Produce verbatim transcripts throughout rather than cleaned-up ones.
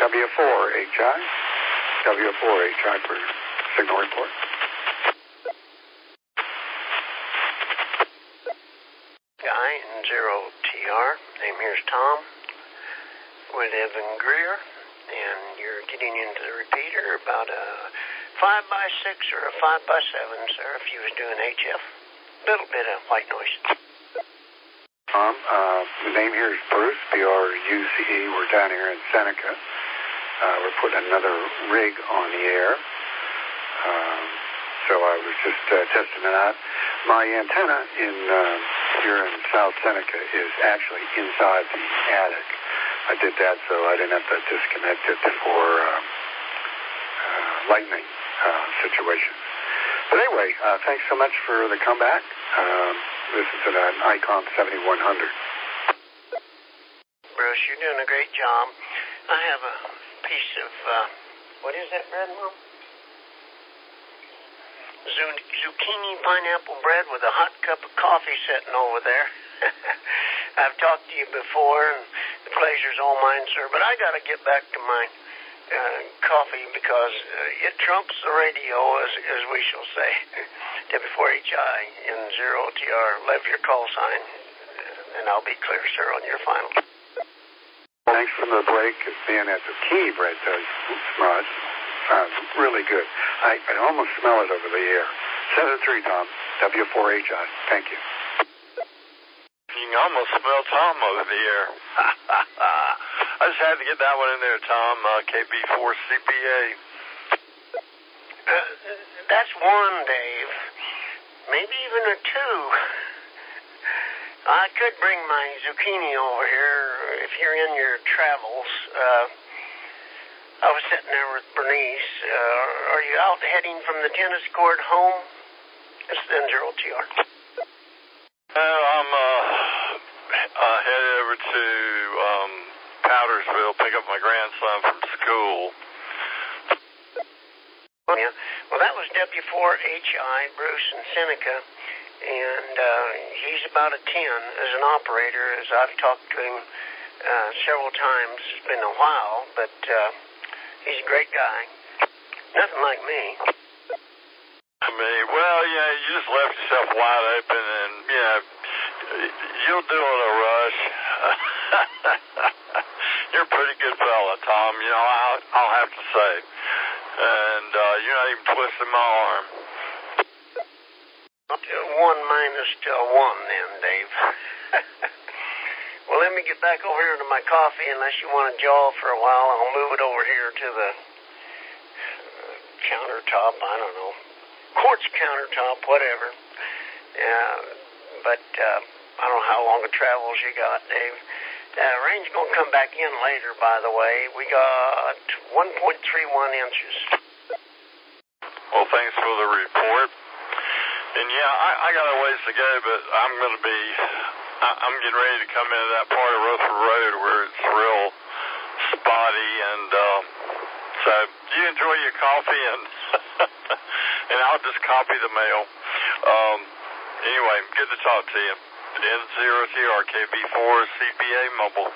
W four H I. W four H I for signal report. Guy in zero T R. Name here's Tom with Evan Greer, and you're getting into the repeater about a five by six or a five by seven, sir, if you was doing H F. Little bit of white noise. Tom, uh, the name here is Bruce, B R U C E. We're down here in Seneca. Uh, we're putting another rig on the air. Um, so I was just uh, testing it out. My antenna in uh, here in South Seneca is actually inside the attic. I did that so I didn't have to disconnect it for uh, uh, lightning uh, situations. But anyway, uh, thanks so much for the comeback. Um, this is an Icom seventy-one hundred. Bruce, you're doing a great job. I have a piece of, uh, what is that bread, Mom? Zucchini pineapple bread with a hot cup of coffee sitting over there. I've talked to you before, and the pleasure's all mine, sir, but I got to get back to my uh, coffee because uh, it trumps the radio, as, as we shall say. W four H I in zero T R, leave your call sign, and I'll be clear, sir, on your final. Thanks for the break. Being at the key bread does smudge. Sounds really good. I, I almost smell it over the air. seven three, Tom. W four H I. Thank you. You can almost smell Tom over the air. I just had to get that one in there, Tom. Uh, K B four C P A. Uh, that's one, Dave. Maybe even a two. I could bring my zucchini over here if you're in your travels. Uh, I was sitting there with Bernice. Uh, are you out heading from the tennis court home? It's then zero T R. Well, I'm uh, uh, headed over to um, Powdersville, pick up my grandson from school. Well, yeah. Well, that was W four H I, Bruce in Seneca, and uh, he's about a ten as an operator, as I've talked to him uh, several times. It's been a while, but uh, he's a great guy. Nothing like me. I mean, well, yeah, you just left yourself wide open, and, you know, you'll do it in a rush. You're a pretty good fella, Tom, you know, I'll, I'll have to say. And uh, you're not even twisting my arm. One minus to one then, Dave. Well, let me get back over here to my coffee. Unless you want to jaw for a while, I'll move it over here to the uh, countertop. I don't know. Quartz countertop, whatever. Yeah, but uh, I don't know how long of travels you got, Dave. Uh, rain's going to come back in later, by the way. We got one point three one inches. Well, thanks for the report. And, yeah, I, I got a ways to go, but I'm going to be, I, I'm getting ready to come into that part of Rutherford Road where it's real spotty. And uh, so you enjoy your coffee, and and I'll just copy the mail. Um, anyway, good to talk to you. N zero T R K B four C P A mobile.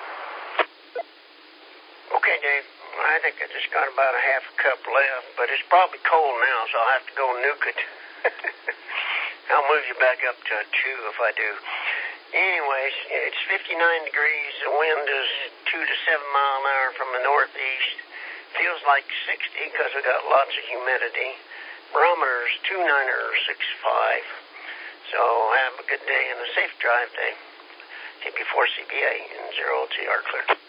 Okay, Dave. I think I just got about a half a cup left, but it's probably cold now, so I'll have to go nuke it. I'll move you back up to a two if I do. Anyways, it's fifty-nine degrees. The wind is two to seven mile an hour from the northeast. Feels like sixty because we got lots of humidity. Barometer's two niner six five. So have a good day and a safe drive day. K B four C B A and zero T R clear.